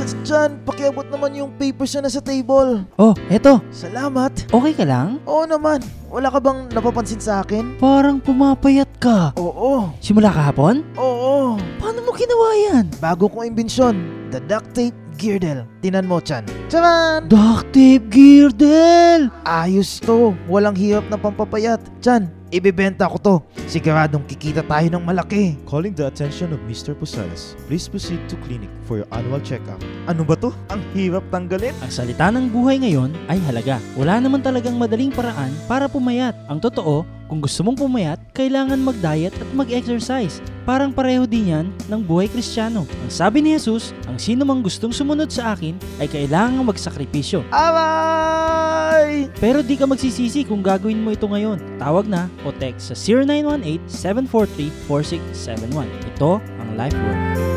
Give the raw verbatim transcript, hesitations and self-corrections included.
Chan, pakiabot naman yung papers na nasa table. Oh, eto. Salamat. Okay ka lang? Oo naman. Wala ka bang napapansin sa akin? Parang pumapayat ka. Oo. Simula kahapon? Oo. Paano mo ginawa yan? Bago kong imbensyon, the duct tape girdle. Tinan mo, Chan. Charan! Duct tape girdle! Ayos to. Walang hirap na pampapayat. Chan, ibebenta ko to. Siguradong kikita tayo ng malaki. Calling the attention of Mister Posadas. Please proceed to clinic for your annual checkup. Ano ba to? Ang hirap tanggalin. Ang salita ng buhay ngayon ay halaga. Wala naman talagang madaling paraan para pumayat. Ang totoo, kung gusto mong pumayat, kailangan mag-diet at mag-exercise. Parang pareho din yan ng buhay Kristiyano. Ang sabi ni Jesus, ang sino mang gustong sumunod sa akin ay kailangang magsakripisyo. Aray! Pero di ka magsisisi kung gagawin mo ito ngayon. Tawag na o text sa zero nine one eight, seven four three, four six seven one. Ito ang Life Word.